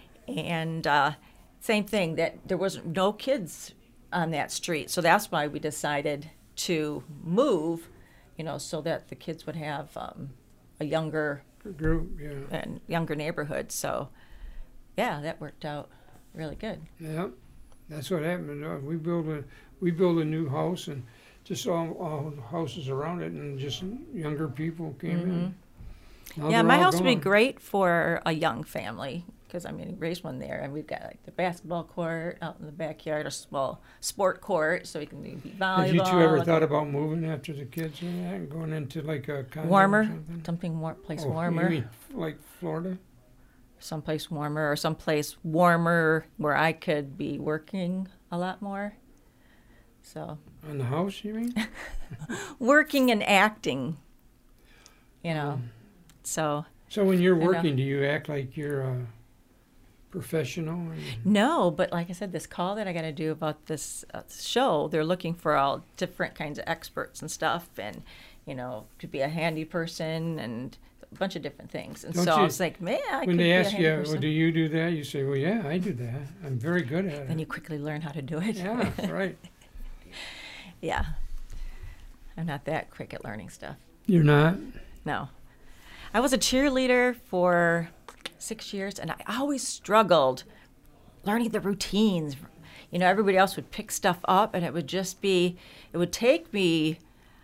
And same thing, that there was no kids on that street. So that's why we decided to move, so that the kids would have a younger group. Yeah, and younger neighborhood. So, yeah, that worked out really good. yeah. That's what happened. We build a new house, and just all the houses around it, and just younger people came in. Now Yeah, they're my all house would be gone. great for a young family because we raised one there, and we've got like the basketball court out in the backyard, a small sport court, so we can do volleyball. Have you two ever thought about moving after the kids and that, and going into like a condo or warmer, something? something more place Oh, you warmer? mean like Florida? someplace warmer, or someplace warmer where I could be working a lot more. So On the house, you mean? working and acting, you know. So So when you're know. working, do you act like you're a professional? Or no, but like I said, this call that I got to do about this show, they're looking for all different kinds of experts and stuff, and you know, to be a handy person and a bunch of different things. And Don't so I you- was like, man, I when could they be a ask handy you, person. well, do you do that? You say, well, yeah, I do that. I'm very good at Then it. you quickly learn how to do it. Yeah, right. Yeah. I'm not that quick at learning stuff. You're not? No. I was a cheerleader for 6 years, and I always struggled learning the routines. You know, everybody else would pick stuff up, and it would take me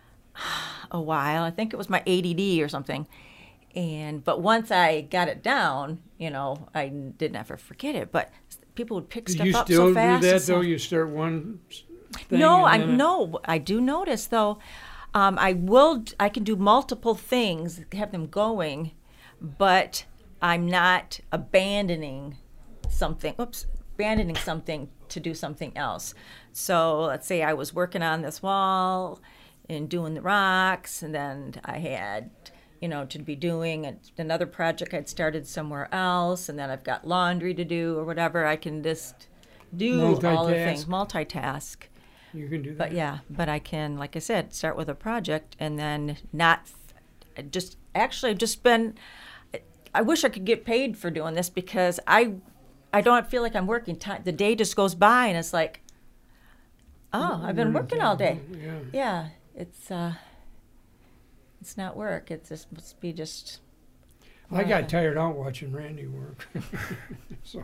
a while. I think it was my ADD or something. But once I got it down, you know, I didn't ever forget it. But people would pick Do stuff you up still so fast. do that, and so- though? You start one thing No, and then I do notice though. I can do multiple things, have them going, but I'm not abandoning something. Abandoning something to do something else. So let's say I was working on this wall and doing the rocks, and then I had, you know, to be doing another project I'd started somewhere else, and then I've got laundry to do or whatever. I can just do all the things, multitask. You can do that. But yeah, but I can, like I said, start with a project and then not just actually just been. I wish I could get paid for doing this because I don't feel like I'm working. The day just goes by and it's like, oh, I've been working all day. Yeah. Yeah, it's not work. It just must be just. I got tired out watching Randy work. So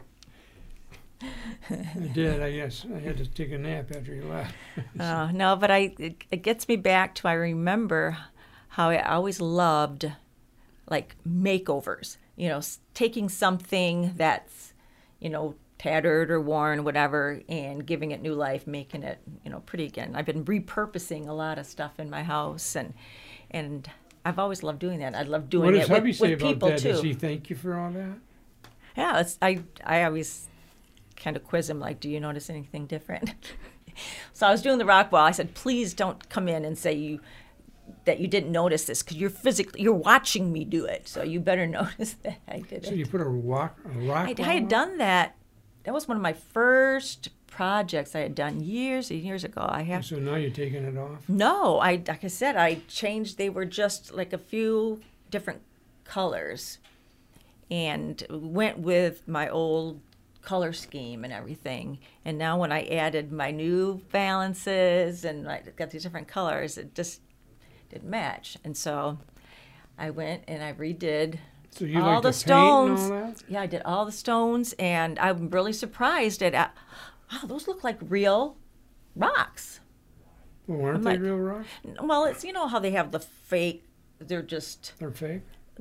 I did, I guess. I had to take a nap after he left. No, but it gets me back to I remember how I always loved like makeovers. You know, taking something that's, you know, tattered or worn, whatever, and giving it new life, making it, you know, pretty again. I've been repurposing a lot of stuff in my house, and I've always loved doing that. I love doing What does it hubby with say about people that? too. Does he thank you for all that? Yeah, I always kind of quiz him, like, do you notice anything different? So I was doing the rock wall. I said, please don't come in and say that you didn't notice this because you're watching me do it. So you better notice that I did So it. you put a rock I wall had up? done that. That was one of my first projects I had done years and years ago. So now you're taking it off? No, like I said, I changed. They were just like a few different colors, and went with my old color scheme and everything. And now when I added my new balances and I got these different colors, it just didn't match. And so I went and I redid So you all like the to paint and all stones. that? Yeah, I did all the stones, and I'm really surprised at. Wow, those look like real rocks. Well, aren't I'm they like- real rocks? Well, it's, you know how they have the fake. They're They're fake?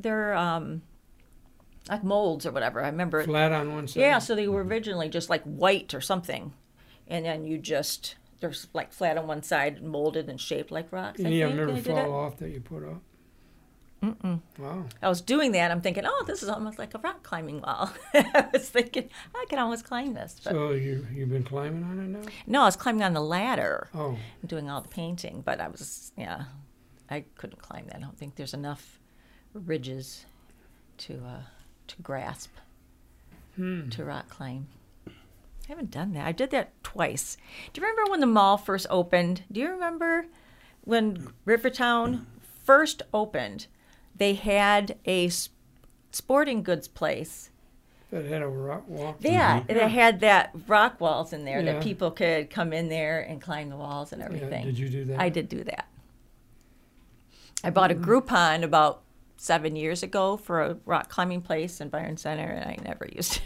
like molds or whatever. I remember. Flat on one side? Yeah, so they were originally just like white or something, and then they're like flat on one side, molded and shaped like rocks. Any of them and ever I did fall it. off that you put up? Wow. I was doing that. I'm thinking, oh, this is almost like a rock climbing wall. I was thinking I can almost climb this. But So you've been climbing on it now? no, I was climbing on the ladder, Oh, doing all the painting. But I couldn't climb that. I don't think there's enough ridges to grasp to rock climb. I haven't done that. I did that twice. Do you remember when the mall first opened? Do you remember when Rivertown first opened? They had a sporting goods place. that had a rock walk. Yeah, they had that rock walls in there Yeah. that people could come in there and climb the walls and Yeah, everything. did you do that? I did do that. I bought a Groupon about 7 years ago for a rock climbing place in Byron Center, and I never used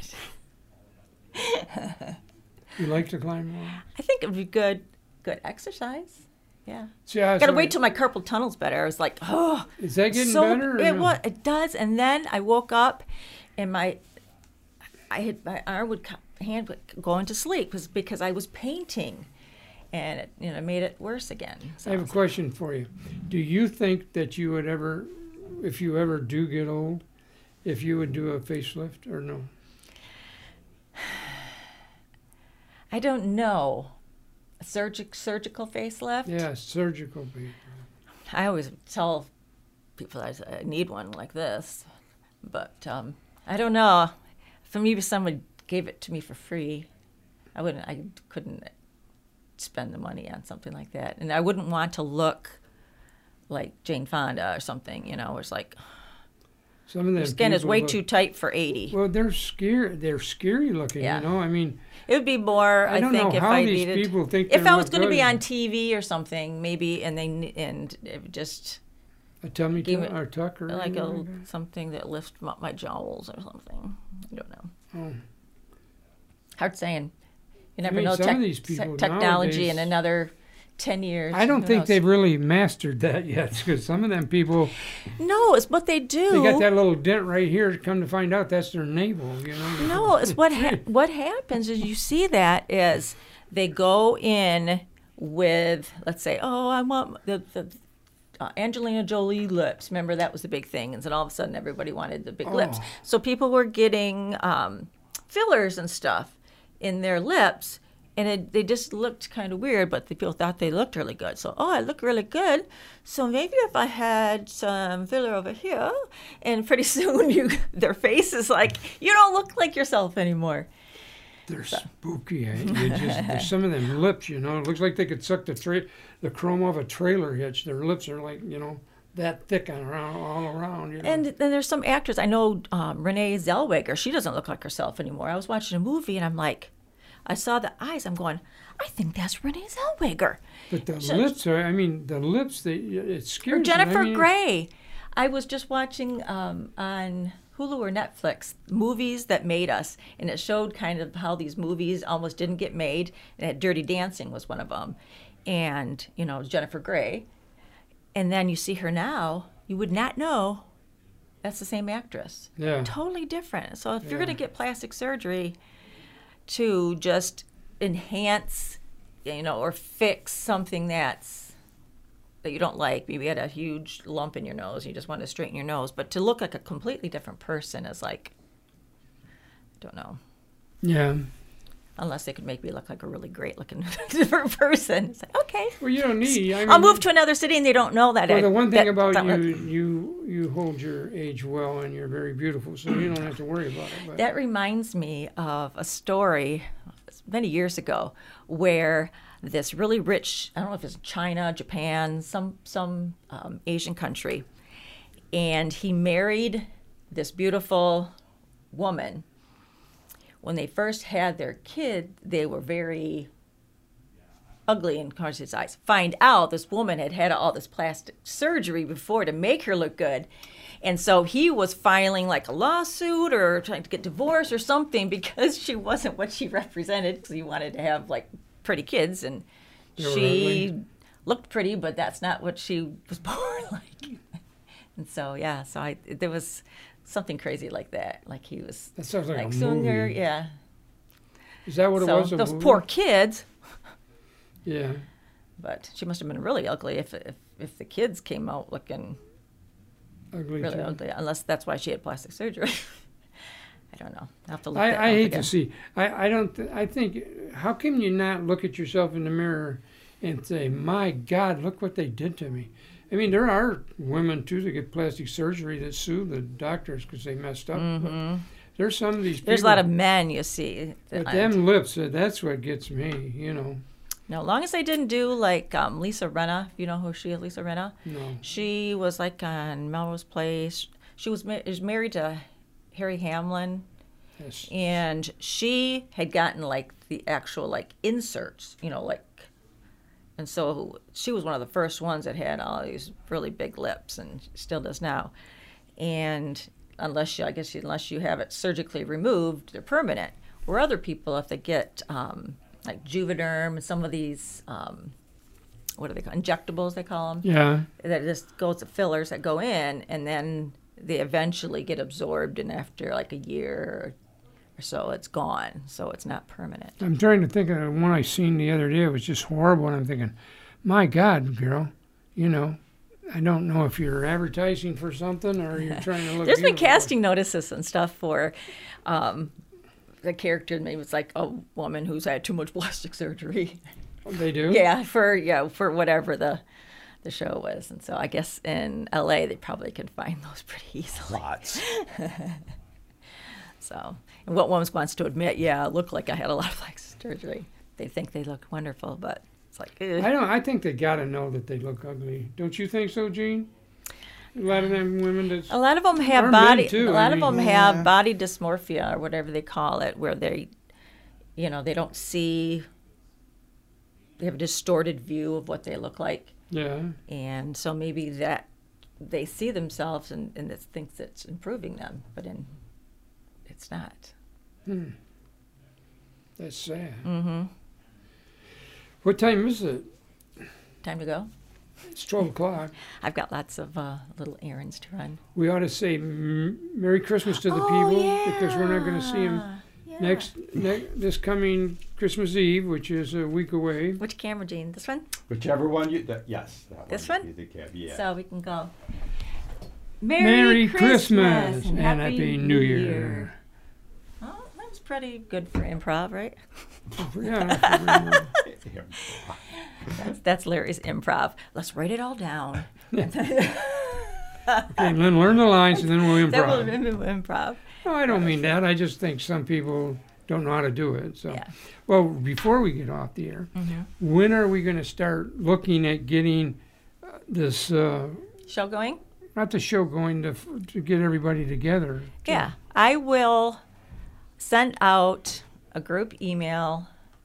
it. You like to climb walls? I think it would be good exercise. Yeah. See, I was Gotta only- wait till my carpal tunnel's better. I was like, oh, Is that getting so better? Or it no? was. It does. And then I woke up, and my arm would hand would go into sleep because I was painting, and it made it worse again. So I have a question for you. Do you think that you would ever, if you ever do get old, if you would do a facelift or no? I don't know. A surgical facelift? Yeah, surgical facelift. I always tell people I need one like this, but I don't know. If maybe someone gave it to me for free, I couldn't spend the money on something like that, and I wouldn't want to look like Jane Fonda or something. You know, it's like Some of your them skin is people way look- too tight for 80. Well, they're scary. They're scary looking. Yeah. You know, I mean, It would be more. I don't think know if how I these needed, people think if they I was look going to be good. on TV or something, maybe, and it just a tummy Give tuck it or tuck or like anything like that? something that lifts my jowls or something. I don't know. Oh. Hard saying. You never mean, know some of these people technology in nowadays- another 10 years. I don't who think knows? they've really mastered that yet, because some of them people, No, it's what they do. they got that little dent right here. Come to find out, that's their navel. You know. No, it's what happens is you see that is they go in with, let's say, oh, I want the Angelina Jolie lips. Remember, that was the big thing. And then all of a sudden everybody wanted the big lips. Oh. So people were getting fillers and stuff in their lips. And they just looked kind of weird, but the people thought they looked really good. So, oh, I look really good. So maybe if I had some filler over here, and pretty soon their face is like, you don't look like yourself anymore. They're spooky. There's some of them lips, you know. It looks like they could suck the chrome off a trailer hitch. Their lips are like, you know, that thick all around. You know? And then there's some actors. I know Renee Zellweger. She doesn't look like herself anymore. I was watching a movie, and I'm like, I saw the eyes. I'm going, I think that's Renee Zellweger. But the lips are, I mean, the lips, it scares Or me. Jennifer I mean, Grey. I was just watching on Hulu or Netflix movies that made us, and it showed kind of how these movies almost didn't get made. And Dirty Dancing was one of them, and you know, Jennifer Grey. And then you see her now, you would not know that's the same actress. Yeah. Totally different. So if you're Yeah. going to get plastic surgery to just enhance, you know, or fix something that you don't like, maybe you had a huge lump in your nose, you just want to straighten your nose, but to look like a completely different person is like, I don't know. Yeah. Unless they could make me look like a really great looking different person. It's like, okay. Well, you don't need. I mean, I'll move to another city and they don't know that. Well, the one thing that- about that- you hold your age well, and you're very beautiful, so you don't have to worry about it. But That reminds me of a story many years ago where this really rich, I don't know if it's China, Japan, some Asian country, and he married this beautiful woman. When they first had their kid, they were very ugly in his eyes. Find out this woman had had all this plastic surgery before to make her look good. And so he was filing like a lawsuit or trying to get divorced or something because she wasn't what she represented, because he wanted to have like pretty kids, and They were she ugly. looked pretty, but that's not what she was born like. And so, yeah, so there was something crazy like that. Like he was that sounds like a sooner, movie. yeah. Is that what So it was? A those movie? poor kids. Yeah. But she must have been really ugly if the kids came out looking Ugly. really too. ugly. Unless that's why she had plastic surgery. I don't know. I have to look. I that up hate again. to see. I don't. I think. How can you not look at yourself in the mirror and say, "My God, look what they did to me"? I mean, there are women too that get plastic surgery that sue the doctors because they messed up. But there's some of these people. There's a lot of men you see. But them lips. That's what gets me. You know. No, as long as they didn't do like Lisa Rinna. You know who she is, Lisa Rinna? No. She was like on Melrose Place. She was married to Harry Hamlin. Yes. And she had gotten like the actual like inserts, you know, like, and so she was one of the first ones that had all these really big lips, and still does now. And unless you have it surgically removed, they're permanent. Where other people, if they get like Juvederm and some of these, what do they call injectables? They call them. Yeah. That just goes to fillers that go in, and then they eventually get absorbed, and after like a year or so, it's gone. So it's not permanent. I'm trying to think of the one I seen the other day. It was just horrible, and I'm thinking, my God, girl, you know, I don't know if you're advertising for something or you're trying to look. There's been beautiful. casting notices and stuff for the character. Maybe it's like a woman who's had too much plastic surgery. They do. Yeah, for whatever the show was, and so I guess in LA they probably can find those pretty easily. Lots. So, and what woman wants to admit, yeah, I look like I had a lot of plastic surgery. They think they look wonderful, but it's like, ugh. I think they got to know that they look ugly. Don't you think so, Gene? A lot of them women that. A lot of them have Or men, body. too, A lot I of mean. them have body dysmorphia or whatever they call it, where they, they don't see. They have a distorted view of what they look like, Yeah. and so maybe that they see themselves and it thinks it's improving them, but it's not. That's sad. Mm-hmm. What time is it? Time to go. It's 12 o'clock. I've got lots of little errands to run. We ought to say Merry Christmas to the people because we're not going to see them this coming Christmas Eve, which is a week away. Which camera, Gene? This one? Whichever one you. Yes. That This would one? be the cab, yeah. So we can go. Merry Christmas and Happy New Year. Oh, that was pretty good for improv, right? Yeah. That's Larry's improv. Let's write it all down. Okay, then learn the lines and then we'll That will improv. improv. No, I don't mean that. I just think some people don't know how to do it. So, Yeah. well, before we get off the air, when are we going to start looking at getting this? Show going? Not the show going to get everybody together. Yeah. I will send out a group email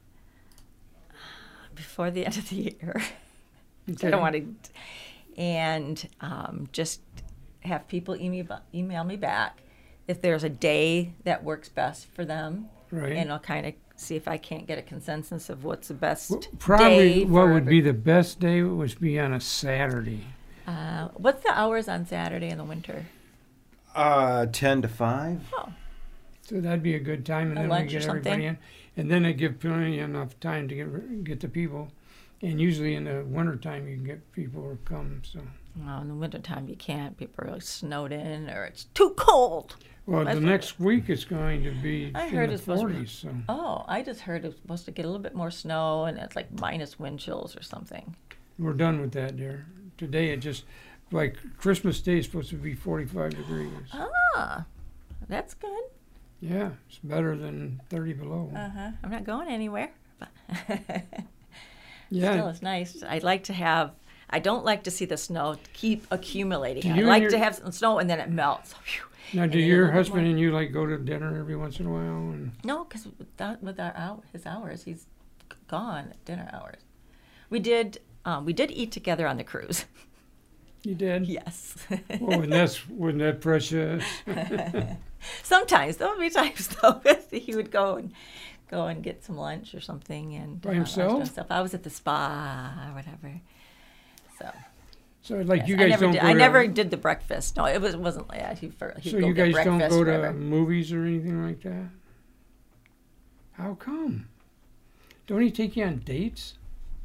before the end of the year. Okay. I don't want to, and just have people email me back if there's a day that works best for them, Right. and I'll kind of see if I can't get a consensus of what's the best Probably day. what would be the best day would be on a Saturday. What's the hours on Saturday in the winter? 10 to 5. Oh, So that'd be a good time, and A then we lunch or get everybody something? in, and then it give plenty enough time to get the people. And usually in the wintertime you can get people to come. So, well, in the wintertime you can't. People are snowed in, or it's too cold. well, That's the what- next week it's going to be I in heard the it's supposed to be- 40s. So Oh, I just heard it's supposed to get a little bit more snow, and it's like minus wind chills or something. we're done with that, dear. Today it just like Christmas Day is supposed to be 45 degrees. Ah, that's good. Yeah, it's better than 30 below. I'm not going anywhere. But Yeah. Still, it's nice. I don't like to see the snow keep accumulating. Do I you and like your- to have some snow and then it melts. Phew. Now, And do then a your little bit husband more. and you like go to dinner every once in a while? And No, because with his hours, he's gone at dinner hours. We did eat together on the cruise. you did? Yes. Oh, and wasn't that precious? Sometimes there would be times though he would go and get some lunch or something and By lunch himself? and stuff. I was at the spa or whatever. So So like yes, you guys don't go I to, never did the breakfast. No, it wasn't like that. He'd So go you get guys don't breakfast go or to whatever. movies or anything like that? How come? Don't he take you on dates?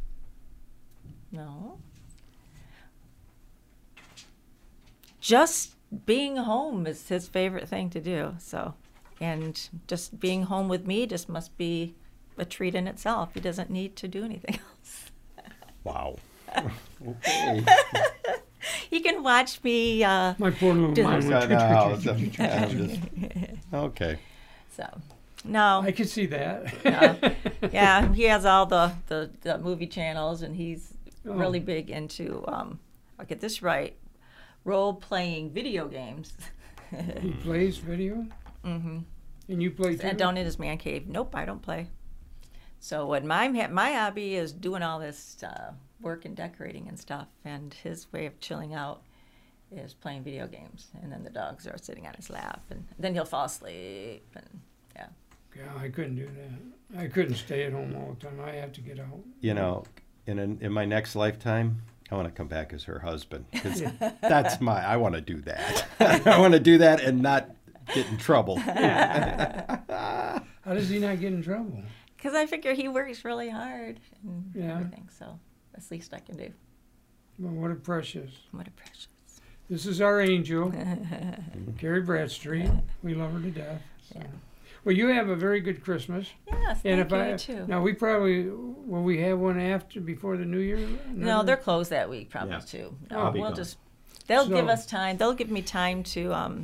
No. Just being home is his favorite thing to do. So, and just being home with me just must be a treat in itself. He doesn't need to do anything else. Wow. Okay. He can watch me. My poor little Do mind that. went, Okay. So, no. I can see that. Yeah, he has all the movie channels, and he's Oh. really big into. I'll get this right. Role-playing video games. He plays video? Mm-hmm. And you play too? And down in his man cave. Nope, I don't play. So what my hobby is doing all this work and decorating and stuff, and his way of chilling out is playing video games. And then the dogs are sitting on his lap, and then he'll fall asleep. And yeah. Yeah, I couldn't do that. I couldn't stay at home all the time. I have to get out. You know, in my next lifetime, I want to come back as her husband. 'Cause I want to do that. I want to do that and not get in trouble. How does he not get in trouble? Because I figure he works really hard and Yeah. everything, so that's the least I can do. Well, what a precious. What a precious. This is our angel, Carrie Bradstreet. We love her to death. So. Yeah. Well, you have a very good Christmas. Yes, And thank you too. now we probably will we have one before the New Year? No, they're closed that week probably Yeah. too. Oh. No, I'll be we'll gone. just they'll give So- us time. They'll give me time to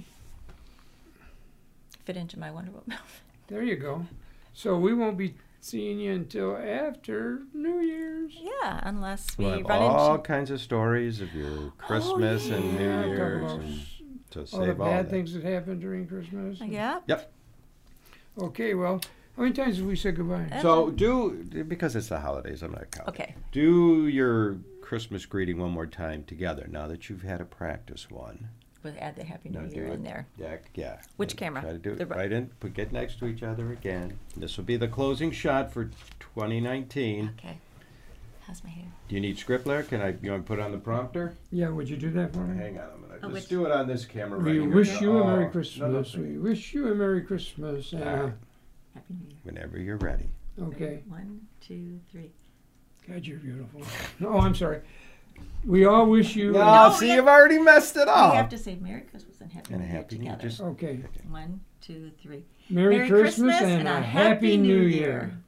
fit into my Wonder Woman outfit. There you go. So we won't be seeing you until after New Year's. Yeah, unless we We'll have run all into kinds of stories of your Christmas and Yeah, New talk Year's about and to all the save all bad that. things that happened during Christmas. yeah. Yep. Okay, well, how many times have we said goodbye? So because it's the holidays, I'm not counting. Okay. Do your Christmas greeting one more time together now that you've had a practice one. We'll add the Happy New No, Year do in it. there. Yeah. Which And camera? Try to do it The right in. Get next to each other again. This will be the closing shot for 2019. Okay. How's my hair? Do you need script there? You want to put on the prompter? Yeah, would you do that for me? Hang on, I'm gonna Oh, just which- do it on this camera right We here. wish you a Oh, Merry no, Christmas. no, We wish you a Merry Christmas. All right. Happy New Year. Whenever you're ready. Okay. 1, 2, 3. God, you're beautiful. Oh, I'm sorry. We all wish you. No, No, see, yeah. you've already messed it We up. have to say Merry Christmas and Happy And New Year Happy New Year. together. Just Okay. 1, 2, 3. Merry Christmas and a Happy New Year.